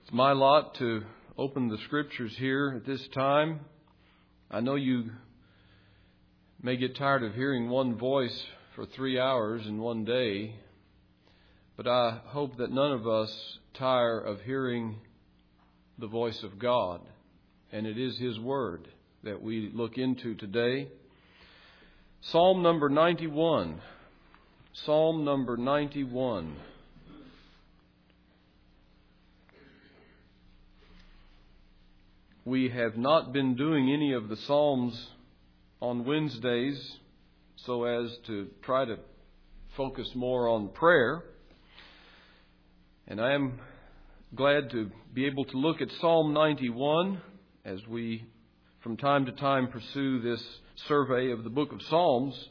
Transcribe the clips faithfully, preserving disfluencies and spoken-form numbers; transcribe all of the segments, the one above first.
It's my lot to open the Scriptures here at this time. I know you may get tired of hearing one voice for three hours in one day, but I hope that none of us tire of hearing the voice of God, and it is His Word that we look into today. Psalm number ninety-one. Psalm number ninety-one. We have not been doing any of the Psalms on Wednesdays so as to try to focus more on prayer. And I am glad to be able to look at Psalm ninety-one as we from time to time pursue this survey of the book of Psalms.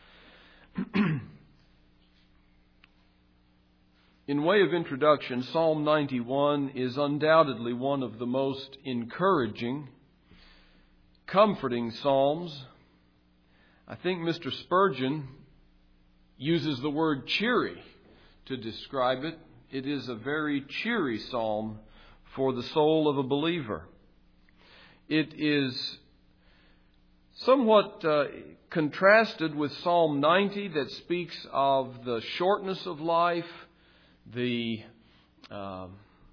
In way of introduction, Psalm ninety-one is undoubtedly one of the most encouraging, comforting psalms. I think Mister Spurgeon uses the word cheery to describe it. It is a very cheery psalm for the soul of a believer. It is somewhat uh, contrasted with Psalm ninety that speaks of the shortness of life, the uh,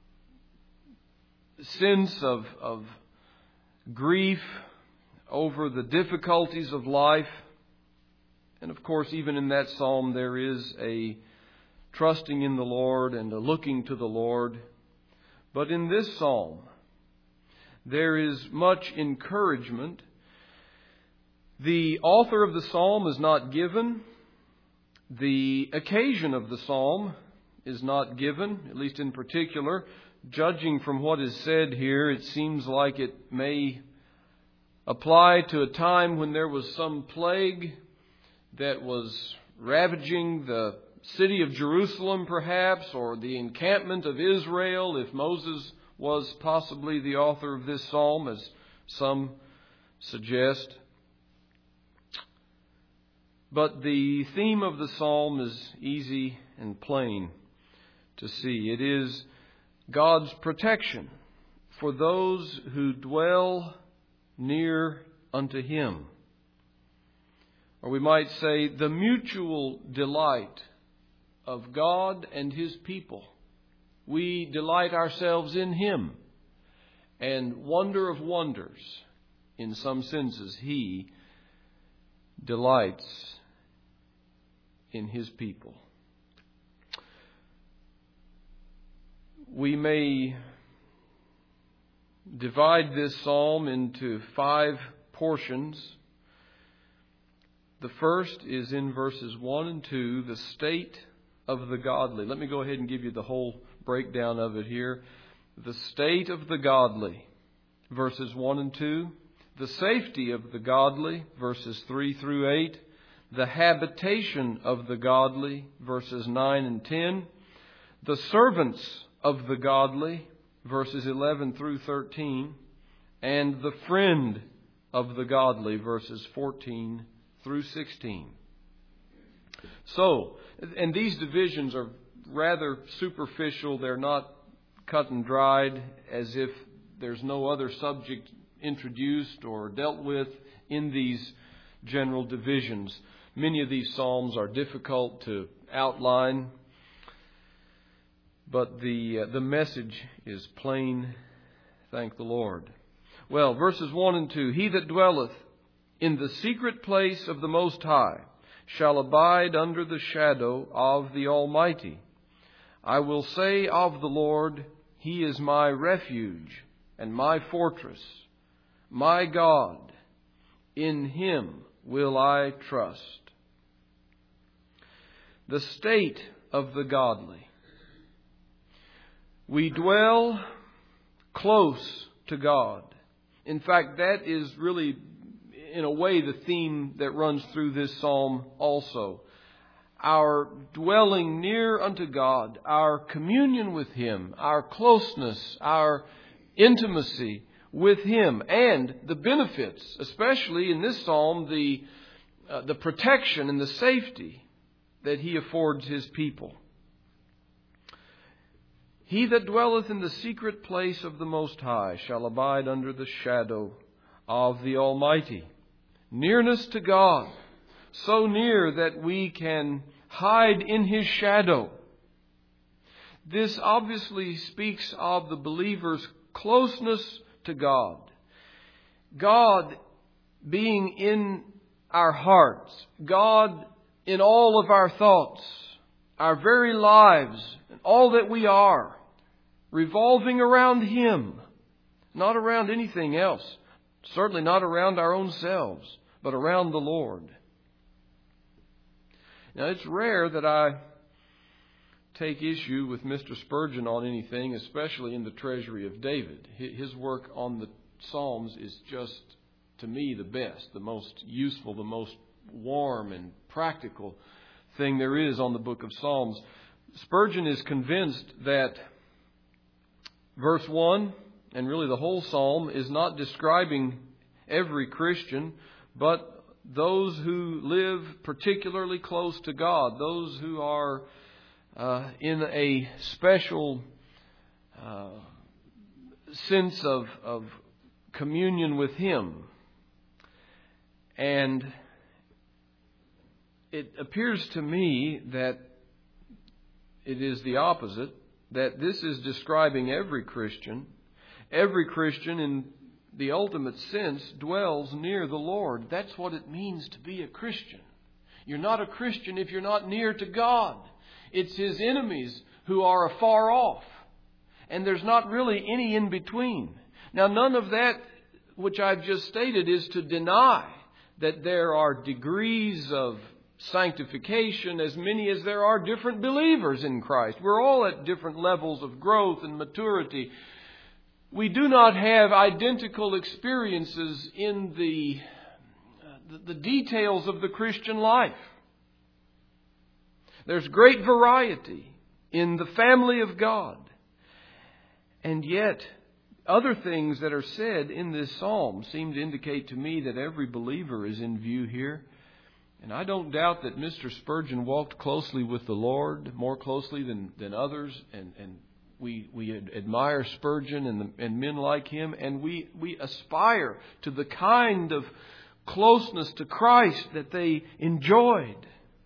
sense of, of grief over the difficulties of life. And of course, even in that psalm, there is a trusting in the Lord and a looking to the Lord. But in this psalm, there is much encouragement. The author of the psalm is not given. The occasion of the psalm is not given, at least in particular. Judging from what is said here, it seems like it may apply to a time when there was some plague that was ravaging the city of Jerusalem, perhaps, or the encampment of Israel, if Moses was possibly the author of this psalm, as some suggest. But the theme of the psalm is easy and plain to see. It is God's protection for those who dwell near unto Him. Or we might say the mutual delight of God and His people. We delight ourselves in Him, and wonder of wonders, in some senses, He delights in His people. We may divide this psalm into five portions. The first is in verses one and two, the state of the godly. Let me go ahead and give you the whole breakdown of it here. The state of the godly, verses one and two. The safety of the godly, verses three through eight. The habitation of the godly, verses nine and ten. The servants of the godly, verses eleven through thirteen. And the friend of the godly, verses fourteen through sixteen. So, and these divisions are rather superficial. They're not cut and dried as if there's no other subject introduced or dealt with in these general divisions. Many of these psalms are difficult to outline, but the uh, the message is plain, thank the Lord. Well, verses one and two. He that dwelleth in the secret place of the Most High shall abide under the shadow of the Almighty. I will say of the Lord, He is my refuge and my fortress, my God. In Him will I trust. The state of the godly. We dwell close to God. In fact, that is really, in a way, the theme that runs through this psalm also. Our dwelling near unto God, our communion with Him, our closeness, our intimacy with Him, and the benefits, especially in this psalm, the uh, the protection and the safety that He affords His people. He that dwelleth in the secret place of the Most High shall abide under the shadow of the Almighty. Nearness to God, so near that we can hide in His shadow. This obviously speaks of the believer's closeness to God. God being in our hearts, God in all of our thoughts, our very lives, and all that we are, revolving around Him, not around anything else, certainly not around our own selves, but around the Lord. Now, it's rare that I take issue with Mister Spurgeon on anything, especially in the Treasury of David. His work on the Psalms is just, to me, the best, the most useful, the most warm and practical thing there is on the book of Psalms. Spurgeon is convinced that verse one, and really the whole psalm, is not describing every Christian, but those who live particularly close to God, those who are uh, in a special uh, sense of, of communion with Him. And it appears to me that it is the opposite, that this is describing every Christian. Every Christian, in the ultimate sense, dwells near the Lord. That's what it means to be a Christian. You're not a Christian if you're not near to God. It's His enemies who are afar off. And there's not really any in between. Now, none of that which I've just stated is to deny that there are degrees of sanctification, as many as there are different believers in Christ. We're all at different levels of growth and maturity. We do not have identical experiences in the, the details of the Christian life. There's great variety in the family of God. And yet, other things that are said in this psalm seem to indicate to me that every believer is in view here. And I don't doubt that Mister Spurgeon walked closely with the Lord, more closely than, than others. And, and we we admire Spurgeon and, the, and men like him. And we, we aspire to the kind of closeness to Christ that they enjoyed.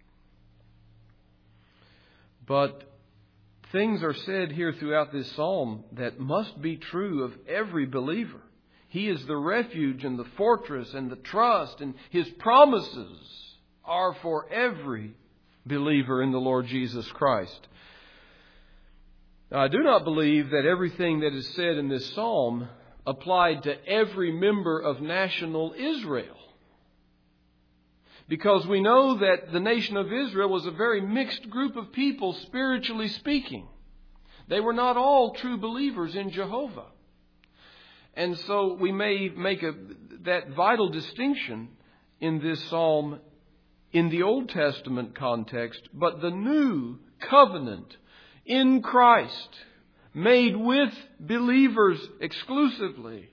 But things are said here throughout this psalm that must be true of every believer. He is the refuge and the fortress and the trust, and His promises are for every believer in the Lord Jesus Christ. Now, I do not believe that everything that is said in this psalm applied to every member of national Israel. Because we know that the nation of Israel was a very mixed group of people, spiritually speaking. They were not all true believers in Jehovah. And so we may make a, that vital distinction in this psalm in the Old Testament context, but the new covenant in Christ, made with believers exclusively,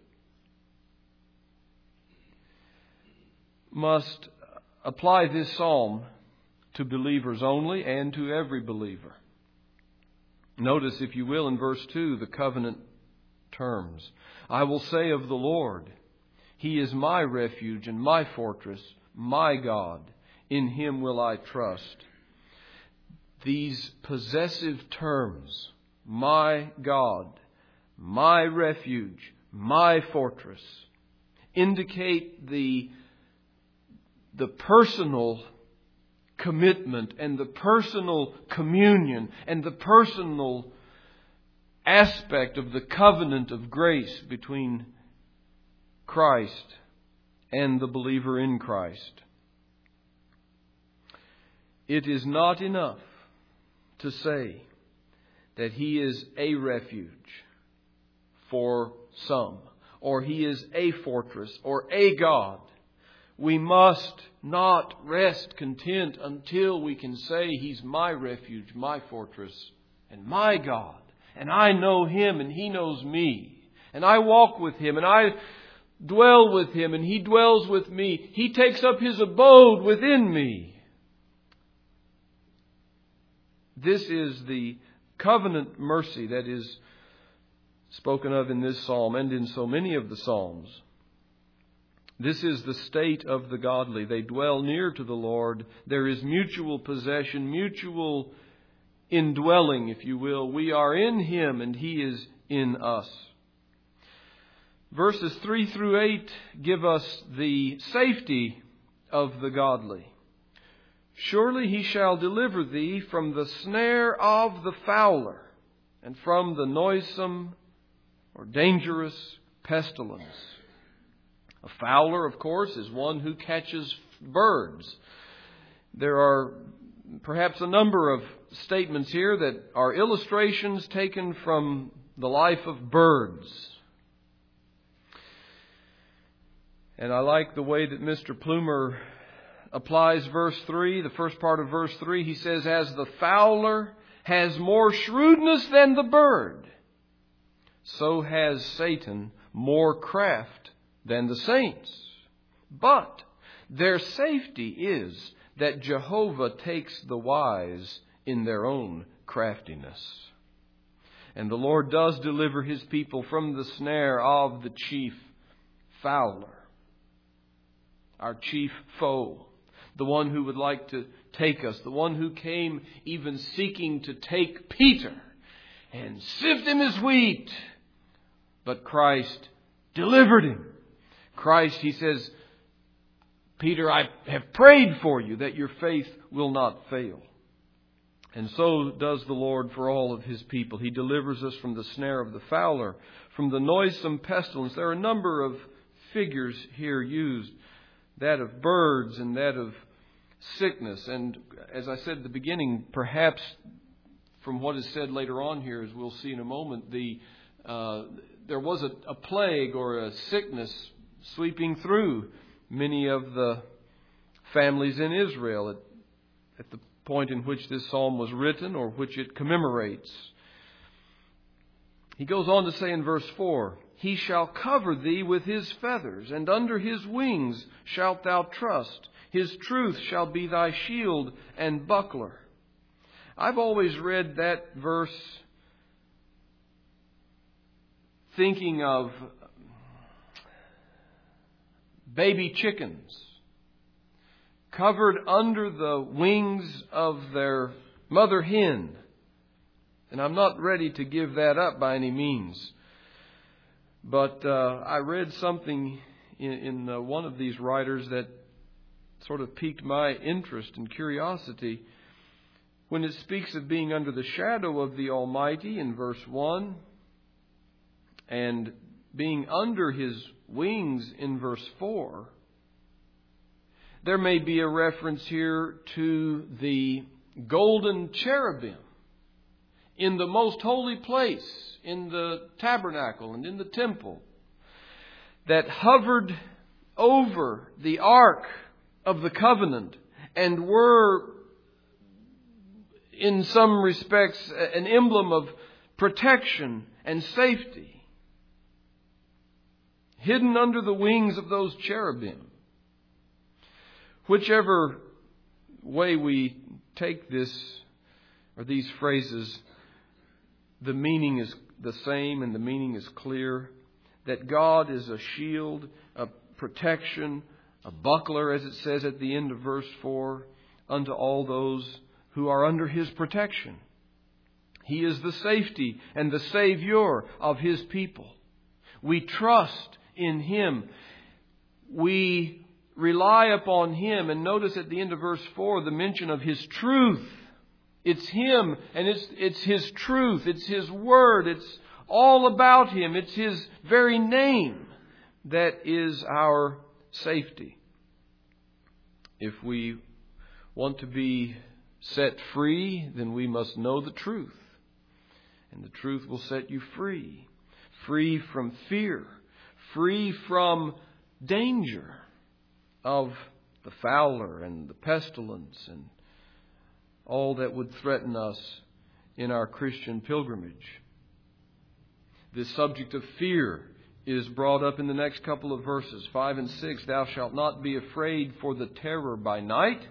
must apply this psalm to believers only and to every believer. Notice, if you will, in verse two, the covenant terms. I will say of the Lord, He is my refuge and my fortress, my God. In Him will I trust. These possessive terms, my God, my refuge, my fortress, indicate the the personal commitment and the personal communion and the personal aspect of the covenant of grace between Christ and the believer in Christ. It is not enough to say that He is a refuge for some, or He is a fortress, or a God. We must not rest content until we can say He's my refuge, my fortress, and my God. And I know Him and He knows me. And I walk with Him and I dwell with Him and He dwells with me. He takes up His abode within me. This is the covenant mercy that is spoken of in this psalm and in so many of the psalms. This is the state of the godly. They dwell near to the Lord. There is mutual possession, mutual indwelling, if you will. We are in Him and He is in us. Verses three through eight give us the safety of the godly. Surely He shall deliver thee from the snare of the fowler and from the noisome or dangerous pestilence. A fowler, of course, is one who catches birds. There are perhaps a number of statements here that are illustrations taken from the life of birds. And I like the way that Mister Plumer applies verse three, the first part of verse three. He says, as the fowler has more shrewdness than the bird, so has Satan more craft than the saints. But their safety is that Jehovah takes the wise in their own craftiness. And the Lord does deliver His people from the snare of the chief fowler, our chief foe, the one who would like to take us, the one who came even seeking to take Peter and sift him as wheat. But Christ delivered him. Christ, He says, Peter, I have prayed for you that your faith will not fail. And so does the Lord for all of His people. He delivers us from the snare of the fowler, from the noisome pestilence. There are a number of figures here used, that of birds and that of sickness. And as I said at the beginning, perhaps from what is said later on here, as we'll see in a moment, the uh, there was a, a plague or a sickness sweeping through many of the families in Israel at, at the point in which this psalm was written or which it commemorates. He goes on to say in verse four, He shall cover thee with His feathers, and under His wings shalt thou trust. His truth shall be thy shield and buckler. I've always read that verse thinking of baby chickens covered under the wings of their mother hen. And I'm not ready to give that up by any means. But uh, I read something in, in uh, one of these writers that sort of piqued my interest and curiosity when it speaks of being under the shadow of the Almighty in verse one and being under His wings in verse four. There may be a reference here to the golden cherubim in the most holy place, in the tabernacle and in the temple, that hovered over the ark of the covenant and were, in some respects, an emblem of protection and safety. Hidden under the wings of those cherubim. Whichever way we take this or these phrases, the meaning is the same and the meaning is clear. That God is a shield, a protection, a buckler, as it says at the end of verse four, unto all those who are under His protection. He is the safety and the Savior of His people. We trust in Him. We rely upon Him. And notice at the end of verse four the mention of His truth. It's Him and it's, it's His truth. It's His Word. It's all about Him. It's His very name that is our safety. If we want to be set free, then we must know the truth. And the truth will set you free. Free from fear. Free from danger of the fowler and the pestilence and all that would threaten us in our Christian pilgrimage. This subject of fear is brought up in the next couple of verses, five and six. Thou shalt not be afraid for the terror by night,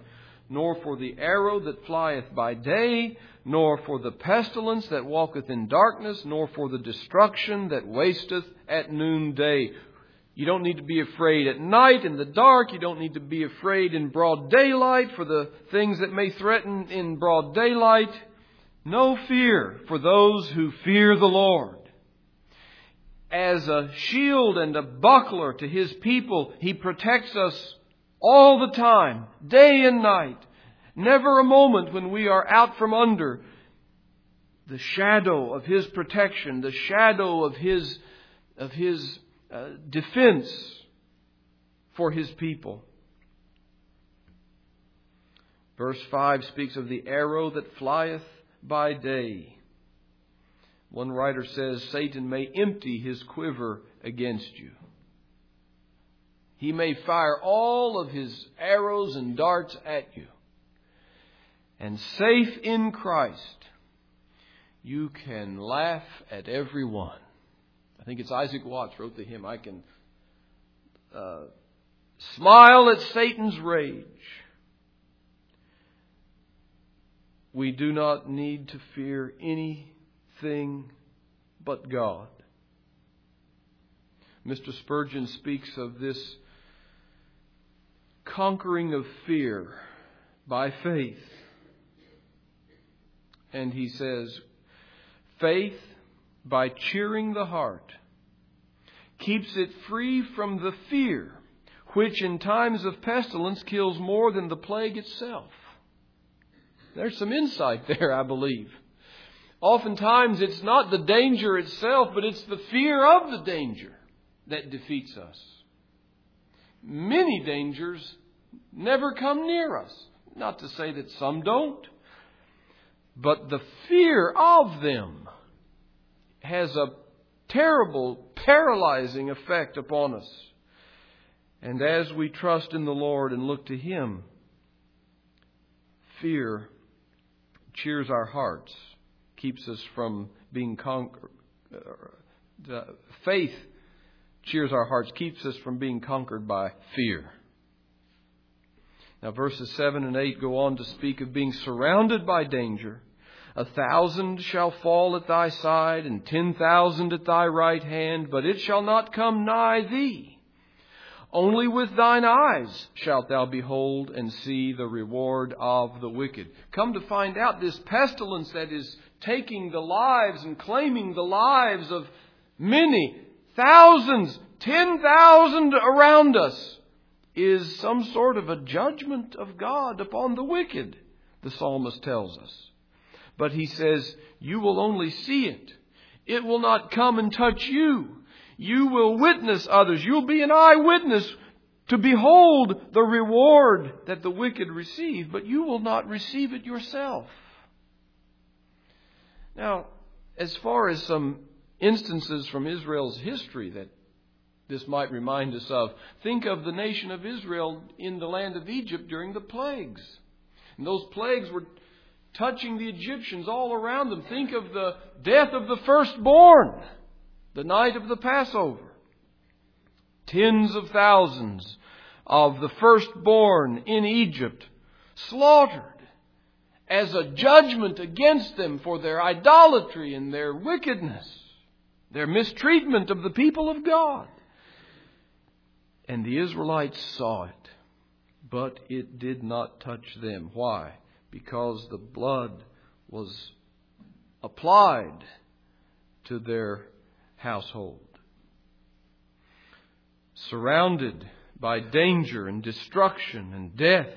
nor for the arrow that flieth by day, nor for the pestilence that walketh in darkness, nor for the destruction that wasteth at noonday. You don't need to be afraid at night in the dark. You don't need to be afraid in broad daylight for the things that may threaten in broad daylight. No fear for those who fear the Lord. As a shield and a buckler to His people, He protects us all the time, day and night. Never a moment when we are out from under the shadow of His protection, the shadow of His, of His uh, defense for His people. Verse five speaks of the arrow that flieth by day. One writer says Satan may empty his quiver against you. He may fire all of his arrows and darts at you. And safe in Christ, you can laugh at every one. I think it's Isaac Watts wrote the hymn, I can uh, smile at Satan's rage. We do not need to fear anything but God. Mister Spurgeon speaks of this conquering of fear by faith. And he says, faith, by cheering the heart, keeps it free from the fear, which in times of pestilence kills more than the plague itself. There's some insight there, I believe. Oftentimes it's not the danger itself, but it's the fear of the danger that defeats us. Many dangers never come near us. Not to say that some don't. But the fear of them has a terrible, paralyzing effect upon us. And as we trust in the Lord and look to Him, fear cheers our hearts, keeps us from being conquered. Uh, faith cheers our hearts, keeps us from being conquered by fear. Now verses seven and eight go on to speak of being surrounded by danger. A thousand shall fall at thy side, and ten thousand at thy right hand, but it shall not come nigh thee. Only with thine eyes shalt thou behold and see the reward of the wicked. Come to find out, this pestilence that is taking the lives and claiming the lives of many, thousands, ten thousand around us, is some sort of a judgment of God upon the wicked, the psalmist tells us. But he says, you will only see it. It will not come and touch you. You will witness others. You'll be an eyewitness to behold the reward that the wicked receive, but you will not receive it yourself. Now, as far as some instances from Israel's history that this might remind us of, think of the nation of Israel in the land of Egypt during the plagues. And those plagues were touching the Egyptians all around them. Think of the death of the firstborn, the night of the Passover. Tens of thousands of the firstborn in Egypt slaughtered as a judgment against them for their idolatry and their wickedness, their mistreatment of the people of God. And the Israelites saw it, but it did not touch them. Why? Because the blood was applied to their household. Surrounded by danger and destruction and death,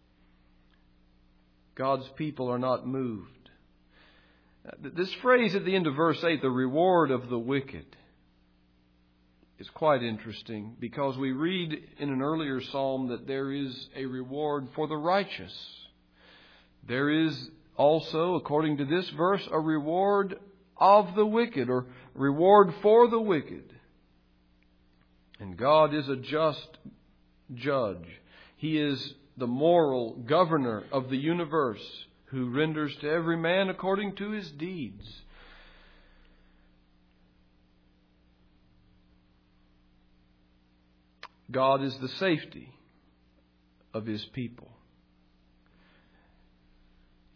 God's people are not moved. This phrase at the end of verse eight, the reward of the wicked, is quite interesting because we read in an earlier psalm that there is a reward for the righteous. There is also, according to this verse, a reward of the wicked, or reward for the wicked. And God is a just judge. He is the moral governor of the universe, who renders to every man according to his deeds. God is the safety of His people.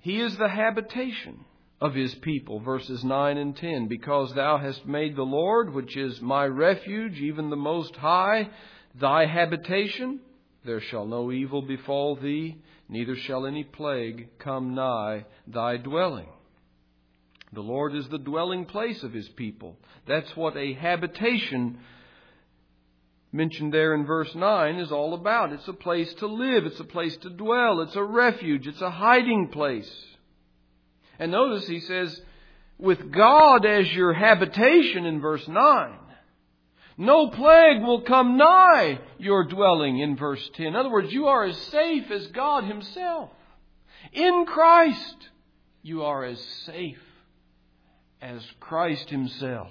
He is the habitation of His people, verses nine and ten. Because Thou hast made the Lord, which is my refuge, even the Most High, Thy habitation, there shall no evil befall Thee, neither shall any plague come nigh Thy dwelling. The Lord is the dwelling place of His people. That's what a habitation mentioned there in verse nine is all about. It's a place to live. It's a place to dwell. It's a refuge. It's a hiding place. And notice he says, with God as your habitation in verse nine, no plague will come nigh your dwelling in verse ten. In other words, you are as safe as God Himself. In Christ, you are as safe as Christ Himself.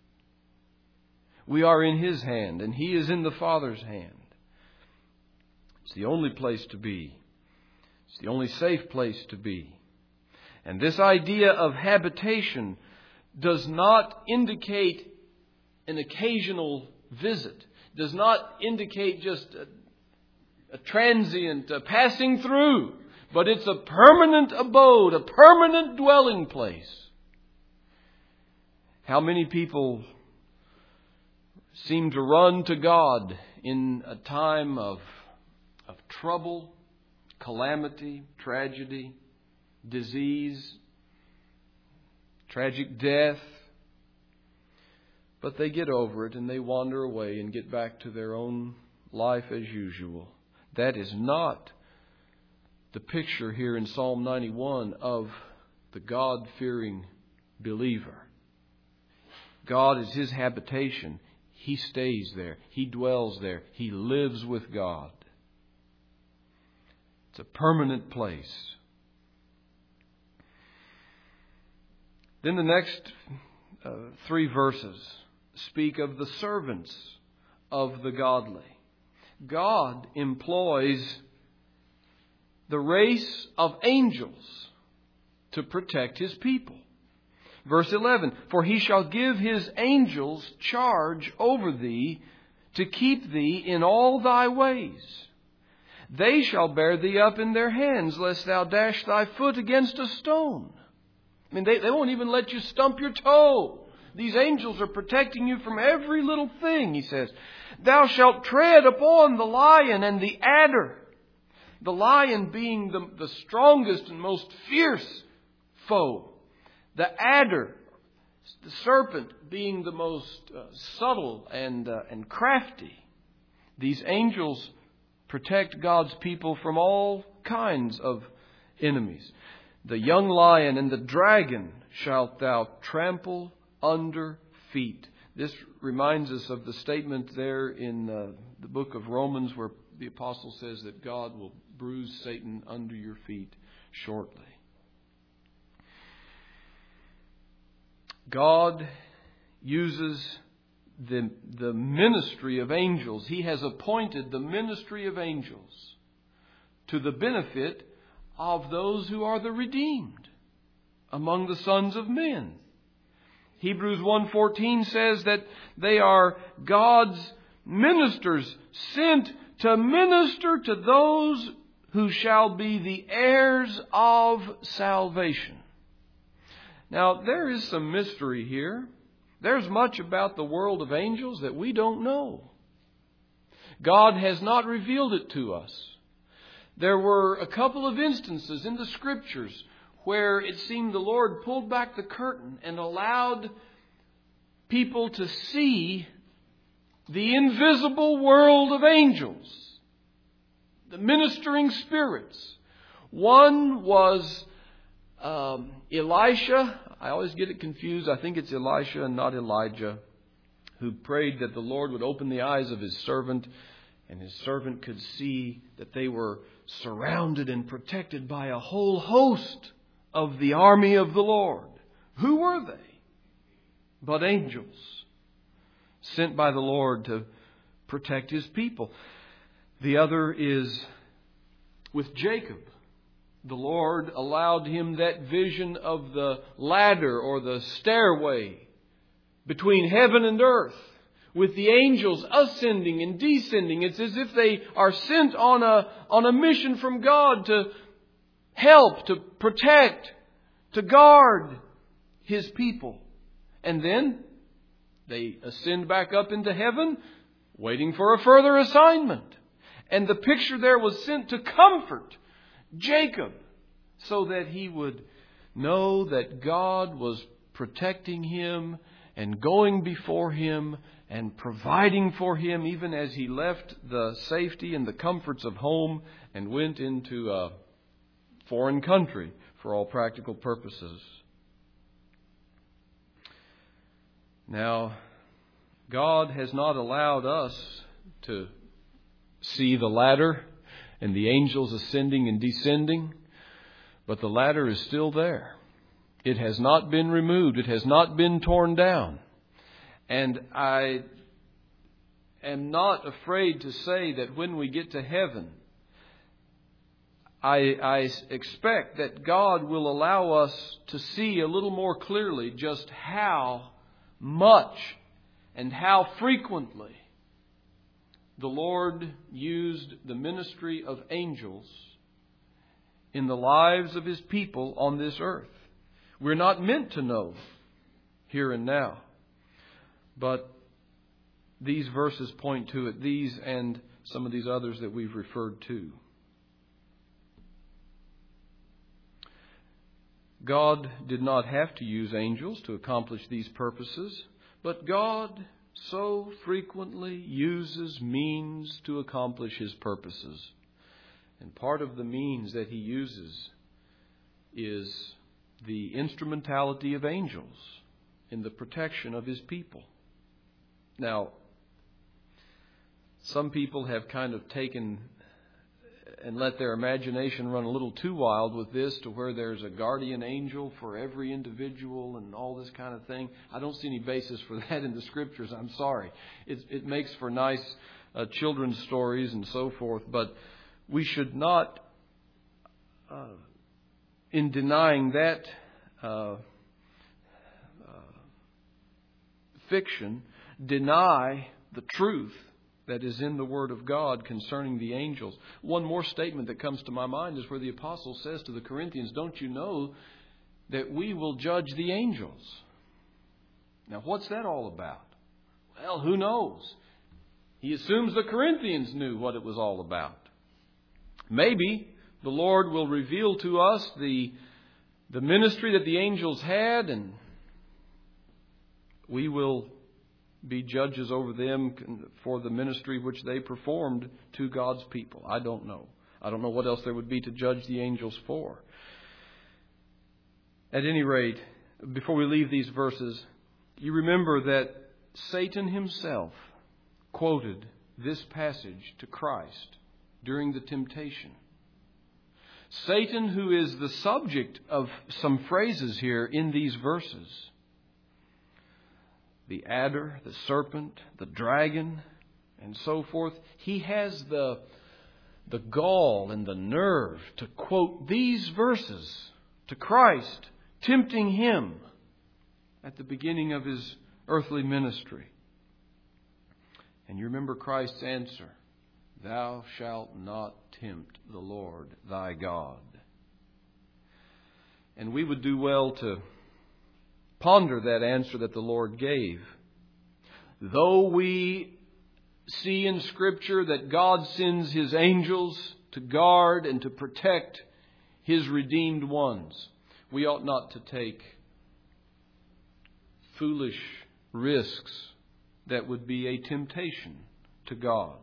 We are in His hand, and He is in the Father's hand. It's the only place to be. It's the only safe place to be. And this idea of habitation does not indicate an occasional visit. Does not indicate just a, a transient a passing through. But it's a permanent abode, a permanent dwelling place. How many people seem to run to God in a time of, of trouble, calamity, tragedy, disease, tragic death. But they get over it and they wander away and get back to their own life as usual. That is not the picture here in Psalm ninety-one of the God-fearing believer. God is his habitation. He stays there. He dwells there. He lives with God. It's a permanent place. Then the next uh, three verses speak of the servants of the godly. God employs the race of angels to protect His people. Verse eleven, for He shall give His angels charge over thee to keep thee in all thy ways. They shall bear thee up in their hands, lest thou dash thy foot against a stone. I mean, they, they won't even let you stump your toe. These angels are protecting you from every little thing, he says. Thou shalt tread upon the lion and the adder. The lion being the, the strongest and most fierce foe. The adder, the serpent, being the most uh, subtle and uh, and crafty. These angels protect God's people from all kinds of enemies. The young lion and the dragon shalt thou trample under feet. This reminds us of the statement there in uh, the book of Romans where the apostle says that God will bruise Satan under your feet shortly. God uses the, the ministry of angels. He has appointed the ministry of angels to the benefit of those who are the redeemed among the sons of men. Hebrews one fourteen says that they are God's ministers sent to minister to those who shall be the heirs of salvation. Now, there is some mystery here. There's much about the world of angels that we don't know. God has not revealed it to us. There were a couple of instances in the Scriptures where it seemed the Lord pulled back the curtain and allowed people to see the invisible world of angels, the ministering spirits. One was um, Elisha. I always get it confused. I think it's Elisha and not Elijah, who prayed that the Lord would open the eyes of His servant, and His servant could see that they were surrounded and protected by a whole host of the army of the Lord. Who were they? But angels sent by the Lord to protect His people. The other is with Jacob. The Lord allowed him that vision of the ladder or the stairway between heaven and earth, with the angels ascending and descending. It's as if they are sent on a, on a mission from God to help, to protect, to guard His people. And then they ascend back up into heaven, waiting for a further assignment. And the picture there was sent to comfort Jacob, so that he would know that God was protecting him and going before him and providing for him, even as he left the safety and the comforts of home and went into a foreign country for all practical purposes. Now, God has not allowed us to see the ladder and the angels ascending and descending, but the ladder is still there. It has not been removed. It has not been torn down. And I am not afraid to say that when we get to heaven, I, I expect that God will allow us to see a little more clearly just how much and how frequently the Lord used the ministry of angels in the lives of His people on this earth. We're not meant to know here and now, but these verses point to it, these and some of these others that we've referred to. God did not have to use angels to accomplish these purposes, but God so frequently uses means to accomplish His purposes. And part of the means that He uses is the instrumentality of angels in the protection of His people. Now, some people have kind of taken and let their imagination run a little too wild with this, to where there's a guardian angel for every individual and all this kind of thing. I don't see any basis for that in the Scriptures. I'm sorry. It, it makes for nice uh, children's stories and so forth, but we should not, uh, in denying that uh, uh, fiction, deny the truth that is in the Word of God concerning the angels. One more statement that comes to my mind is where the apostle says to the Corinthians, "Don't you know that we will judge the angels?" Now, what's that all about? Well, who knows? He assumes the Corinthians knew what it was all about. Maybe the Lord will reveal to us the, the ministry that the angels had, and we will be judges over them for the ministry which they performed to God's people. I don't know. I don't know what else there would be to judge the angels for. At any rate, before we leave these verses, you remember that Satan himself quoted this passage to Christ during the temptation. Satan, who is the subject of some phrases here in these verses, the adder, the serpent, the dragon, and so forth, he has the, the gall and the nerve to quote these verses to Christ, tempting Him at the beginning of His earthly ministry. And you remember Christ's answer, "Thou shalt not tempt the Lord thy God." And we would do well to ponder that answer that the Lord gave. Though we see in Scripture that God sends His angels to guard and to protect His redeemed ones, we ought not to take foolish risks that would be a temptation to God.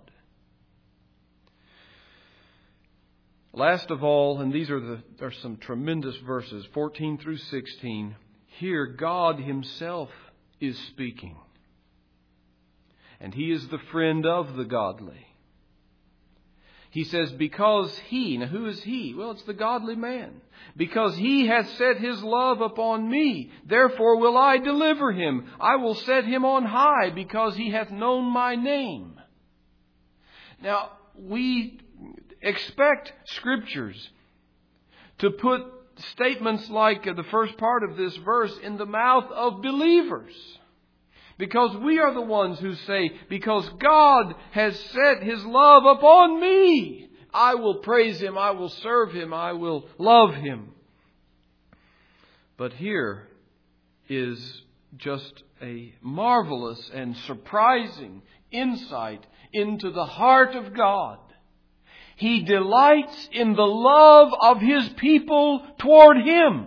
Last of all, and these are the are some tremendous verses, fourteen through sixteen. Here, God Himself is speaking. And He is the friend of the godly. He says, because He, now who is He? Well, it's the godly man. Because He hath set His love upon me, therefore will I deliver him. I will set him on high, because he hath known my name. Now, we expect Scriptures to put statements like the first part of this verse in the mouth of believers. Because we are the ones who say, because God has set His love upon me, I will praise Him, I will serve Him, I will love Him. But here is just a marvelous and surprising insight into the heart of God. He delights in the love of His people toward Him.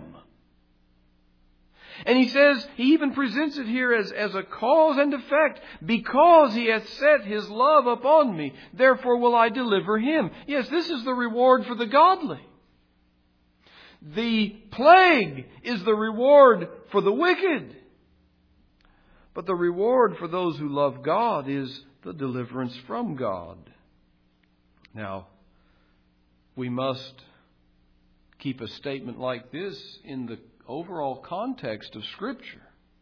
And He says, He even presents it here as, as a cause and effect. Because He hath set His love upon me, therefore will I deliver him. Yes, this is the reward for the godly. The plague is the reward for the wicked. But the reward for those who love God is the deliverance from God. Now, we must keep a statement like this in the overall context of Scripture.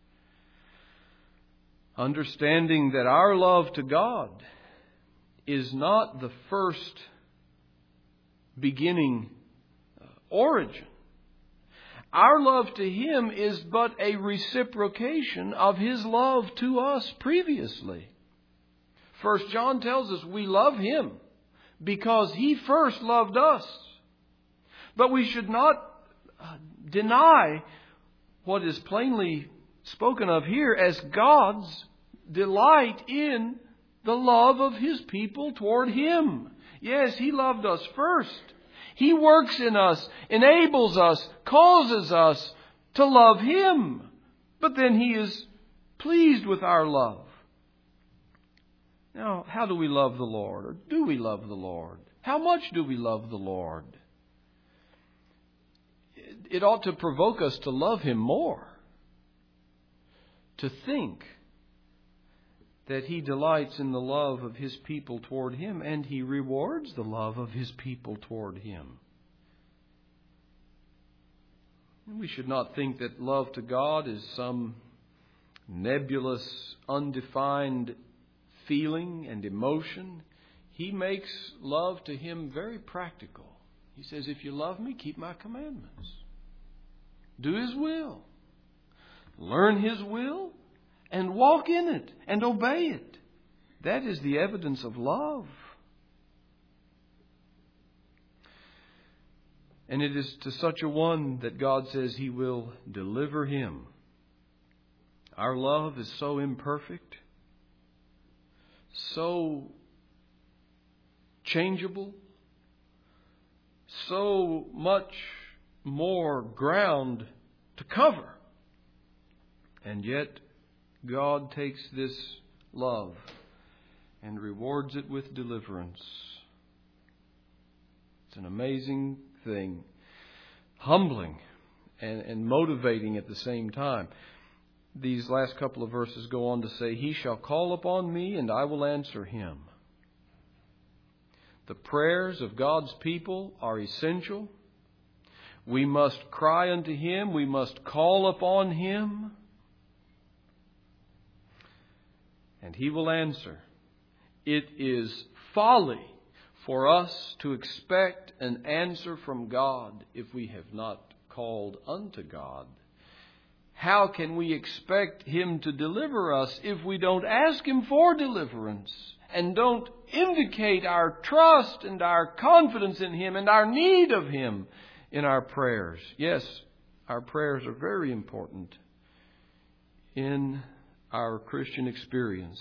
Understanding that our love to God is not the first beginning origin. Our love to Him is but a reciprocation of His love to us previously. First John tells us we love Him because He first loved us. But we should not deny what is plainly spoken of here as God's delight in the love of His people toward Him. Yes, He loved us first. He works in us, enables us, causes us to love Him. But then He is pleased with our love. Now, how do we love the Lord? Or do we love the Lord? How much do we love the Lord? It ought to provoke us to love Him more. To think that He delights in the love of His people toward Him, and He rewards the love of His people toward Him. We should not think that love to God is some nebulous, undefined feeling and emotion. He makes love to Him very practical. He says, if you love me, keep my commandments. Do His will. Learn His will and walk in it and obey it. That is the evidence of love. And it is to such a one that God says He will deliver him. Our love is so imperfect, so changeable, so much more ground to cover. And yet, God takes this love and rewards it with deliverance. It's an amazing thing. Humbling and, and motivating at the same time. These last couple of verses go on to say, He shall call upon me and I will answer him. The prayers of God's people are essential. We must cry unto Him. We must call upon Him. And He will answer. It is folly for us to expect an answer from God if we have not called unto God. How can we expect Him to deliver us if we don't ask Him for deliverance and don't indicate our trust and our confidence in Him and our need of Him in our prayers? Yes, our prayers are very important in our Christian experience.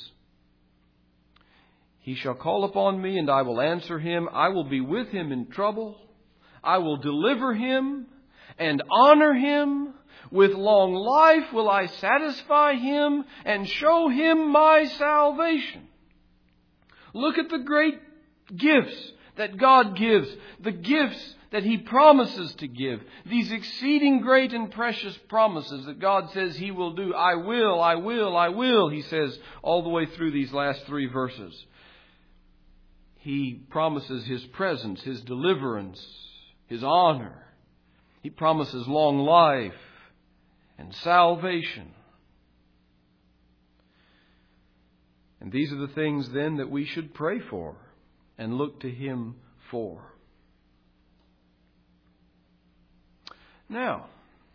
He shall call upon me and I will answer him. I will be with him in trouble. I will deliver him and honor him. With long life will I satisfy him and show him my salvation. Look at the great gifts that God gives. The gifts that He promises to give. These exceeding great and precious promises that God says He will do. I will, I will, I will, He says all the way through these last three verses. He promises His presence, His deliverance, His honor. He promises long life and salvation. And these are the things then that we should pray for and look to Him for. Now,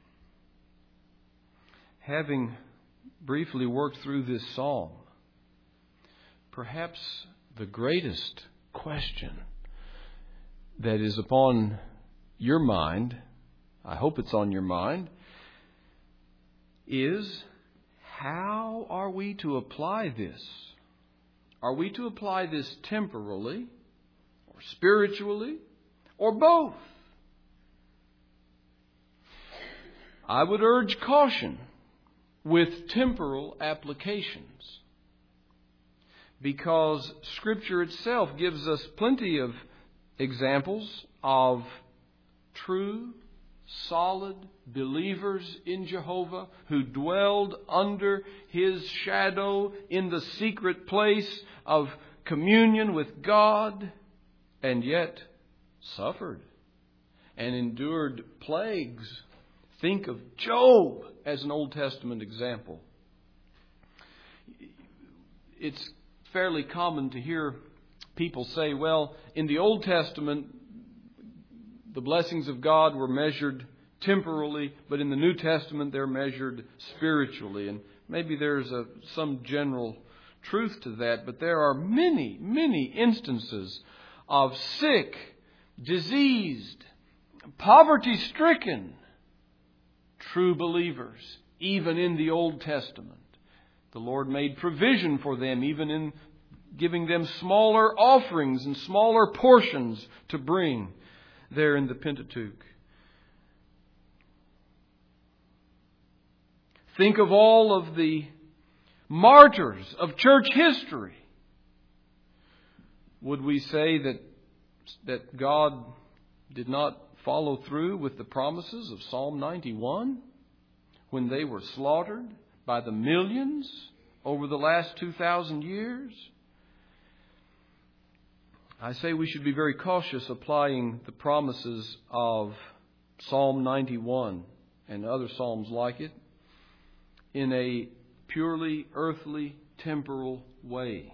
having briefly worked through this psalm, perhaps the greatest question that is upon your mind, I hope it's on your mind, is how are we to apply this? Are we to apply this temporally or spiritually or both? I would urge caution with temporal applications, because Scripture itself gives us plenty of examples of true, solid believers in Jehovah who dwelled under His shadow in the secret place of communion with God, and yet suffered and endured plagues. Think of Job as an Old Testament example. It's fairly common to hear people say, well, in the Old Testament, the blessings of God were measured temporally, but in the New Testament, they're measured spiritually. And maybe there's a, some general truth to that, but there are many, many instances of sick, diseased, poverty-stricken true believers, even in the Old Testament. The Lord made provision for them, even in giving them smaller offerings and smaller portions to bring there in the Pentateuch. Think of all of the martyrs of church history. Would we say that, that God did not follow through with the promises of Psalm ninety-one when they were slaughtered by the millions over the last two thousand years? I say we should be very cautious applying the promises of Psalm ninety-one and other psalms like it in a purely earthly, temporal way.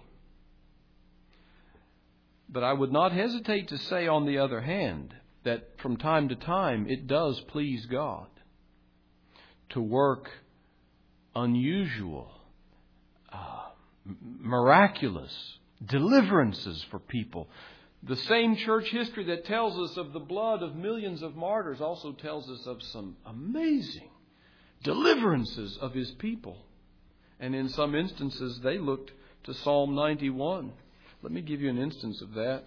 But I would not hesitate to say, on the other hand, that from time to time it does please God to work unusual, uh, miraculous deliverances for people. The same church history that tells us of the blood of millions of martyrs also tells us of some amazing deliverances of His people. And in some instances they looked to Psalm ninety-one. Let me give you an instance of that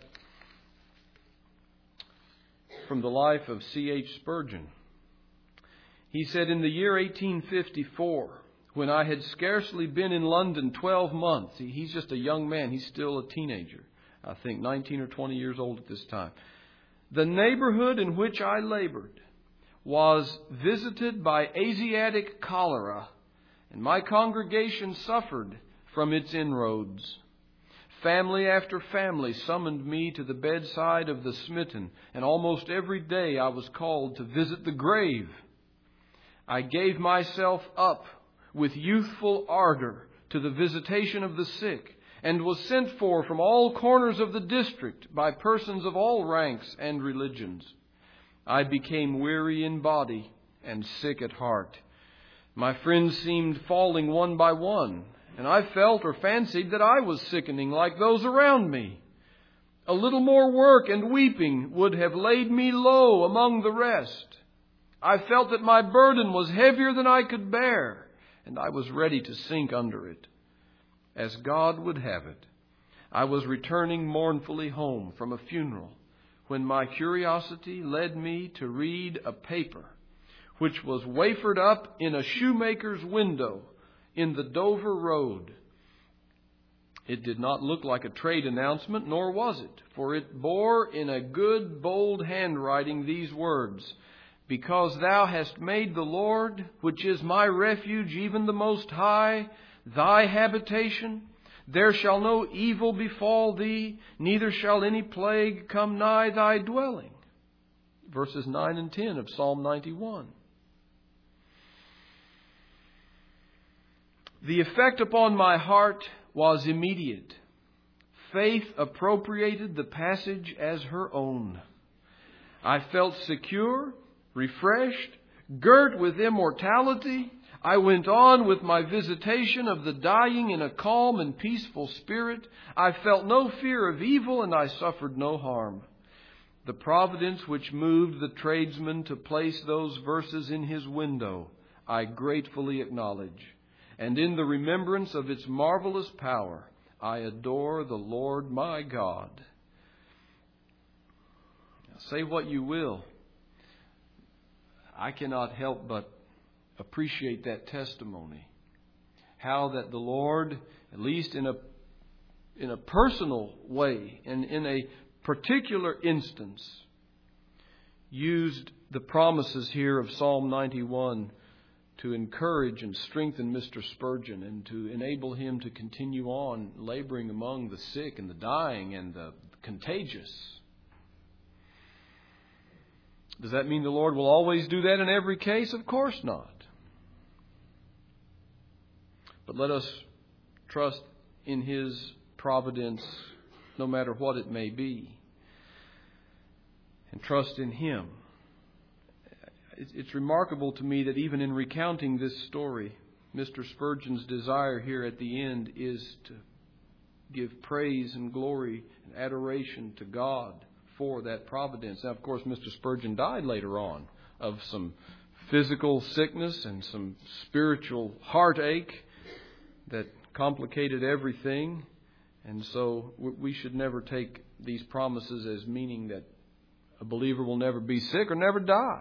from the life of C H Spurgeon. He said, in the year eighteen fifty-four, when I had scarcely been in London twelve months, he's just a young man, he's still a teenager, I think nineteen or twenty years old at this time, the neighborhood in which I labored was visited by Asiatic cholera, and my congregation suffered from its inroads. Family after family summoned me to the bedside of the smitten, and almost every day I was called to visit the grave. I gave myself up with youthful ardor to the visitation of the sick, and was sent for from all corners of the district by persons of all ranks and religions. I became weary in body and sick at heart. My friends seemed falling one by one, and I felt or fancied that I was sickening like those around me. A little more work and weeping would have laid me low among the rest. I felt that my burden was heavier than I could bear, and I was ready to sink under it. As God would have it, I was returning mournfully home from a funeral when my curiosity led me to read a paper which was wafered up in a shoemaker's window in the Dover Road. It did not look like a trade announcement, nor was it, for it bore in a good, bold handwriting these words: Because thou hast made the Lord, which is my refuge, even the Most High, thy habitation, there shall no evil befall thee, neither shall any plague come nigh thy dwelling. Verses nine and ten of Psalm ninety-one. The effect upon my heart was immediate. Faith appropriated the passage as her own. I felt secure, refreshed, girt with immortality. I went on with my visitation of the dying in a calm and peaceful spirit. I felt no fear of evil, and I suffered no harm. The providence which moved the tradesman to place those verses in his window, I gratefully acknowledge. And in the remembrance of its marvelous power, I adore the Lord my God. Now, say what you will, I cannot help but appreciate that testimony. How that the Lord, at least in a in a personal way and in a particular instance, used the promises here of Psalm ninety-one to encourage and strengthen Mister Spurgeon and to enable him to continue on laboring among the sick and the dying and the contagious. Does that mean the Lord will always do that in every case? Of course not. But let us trust in His providence, no matter what it may be, and trust in Him. It's remarkable to me that even in recounting this story, Mister Spurgeon's desire here at the end is to give praise and glory and adoration to God for that providence. Now, of course, Mister Spurgeon died later on of some physical sickness and some spiritual heartache that complicated everything. And so we should never take these promises as meaning that a believer will never be sick or never die.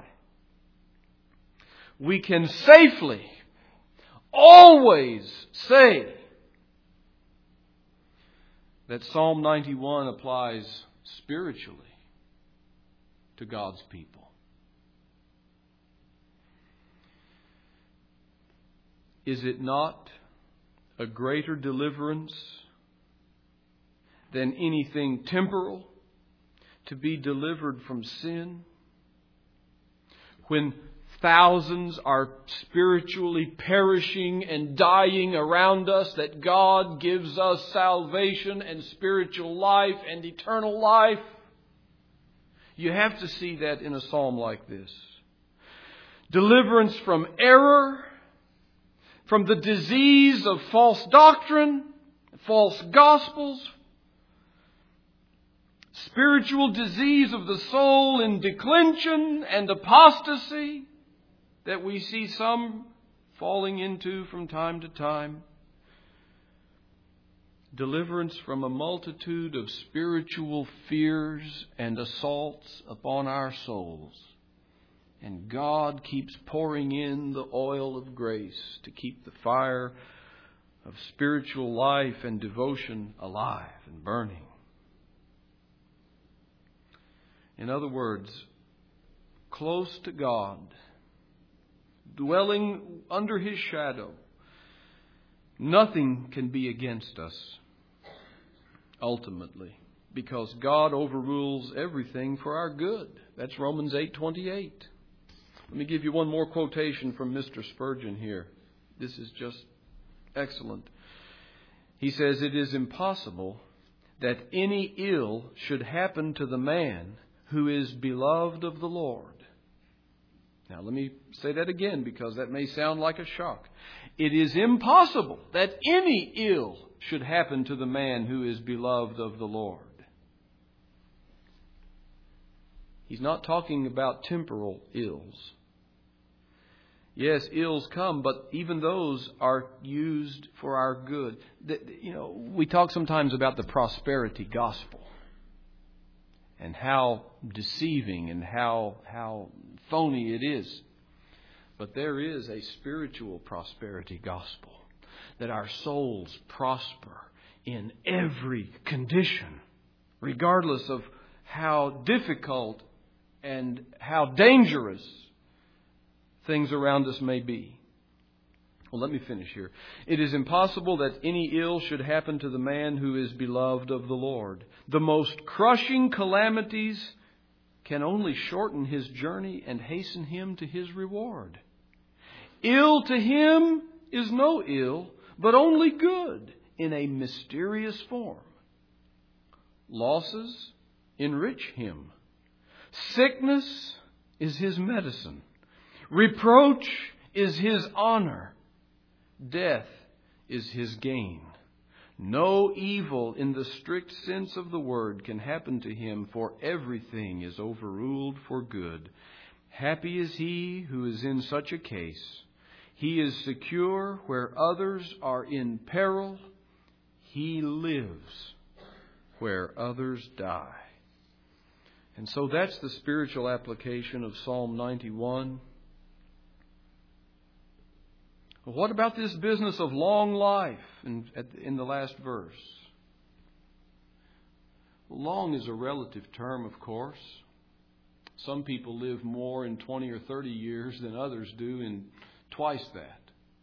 We can safely, always say that Psalm ninety-one applies spiritually to God's people. Is it not a greater deliverance than anything temporal to be delivered from sin? When thousands are spiritually perishing and dying around us, that God gives us salvation and spiritual life and eternal life. You have to see that in a psalm like this. Deliverance from error, from the disease of false doctrine, false gospels, spiritual disease of the soul in declension and apostasy that we see some falling into from time to time. Deliverance from a multitude of spiritual fears and assaults upon our souls. And God keeps pouring in the oil of grace to keep the fire of spiritual life and devotion alive and burning. In other words, close to God, dwelling under His shadow, nothing can be against us ultimately, because God overrules everything for our good. That's Romans eight twenty-eight. Let me give you one more quotation from Mister Spurgeon here. This is just excellent. He says, "It is impossible that any ill should happen to the man who is beloved of the Lord." Now, let me say that again, because that may sound like a shock. It is impossible that any ill should happen to the man who is beloved of the Lord. He's not talking about temporal ills. Yes, ills come, but even those are used for our good. You know, we talk sometimes about the prosperity gospel and how deceiving and how how phony it is. But there is a spiritual prosperity gospel, that our souls prosper in every condition, regardless of how difficult and how dangerous things around us may be. Well, let me finish here. It is impossible that any ill should happen to the man who is beloved of the Lord. The most crushing calamities can only shorten his journey and hasten him to his reward. Ill to him is no ill, but only good in a mysterious form. Losses enrich him. Sickness is his medicine. Reproach is his honor. Death is his gain. No evil in the strict sense of the word can happen to him, for everything is overruled for good. Happy is he who is in such a case. He is secure where others are in peril. He lives where others die. And so that's the spiritual application of Psalm ninety-one. What about this business of long life in, in the last verse? Long is a relative term, of course. Some people live more in twenty or thirty years than others do in twice that.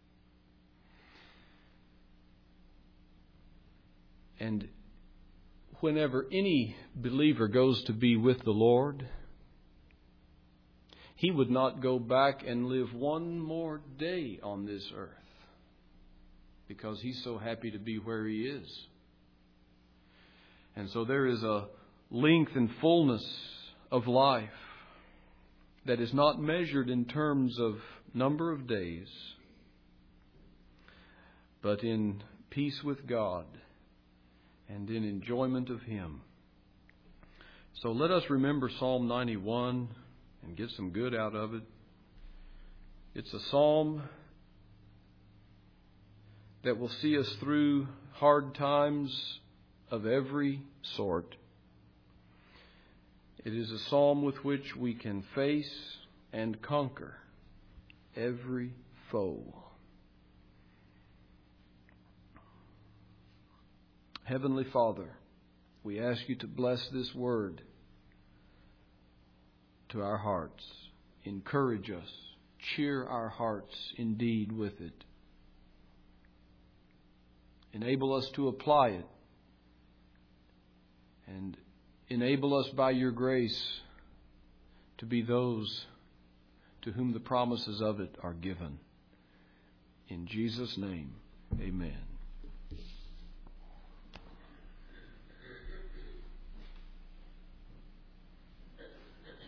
And whenever any believer goes to be with the Lord, he would not go back and live one more day on this earth because he's so happy to be where he is. And so there is a length and fullness of life that is not measured in terms of number of days, but in peace with God and in enjoyment of Him. So let us remember Psalm ninety-one and get some good out of it. It's a psalm that will see us through hard times of every sort. It is a psalm with which we can face and conquer every foe. Heavenly Father, we ask you to bless this word to our hearts. Encourage us. Cheer our hearts indeed with it. Enable us to apply it. And enable us by your grace to be those to whom the promises of it are given. In Jesus' name, amen.